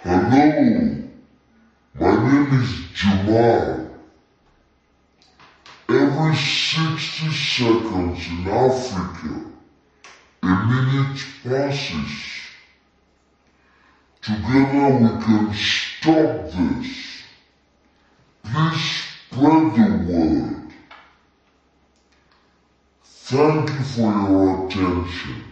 Hello, my name is Jamal. Every 60 seconds in Africa, a minute passes. Together we can stop this. Please spread the word. Thank you for your attention.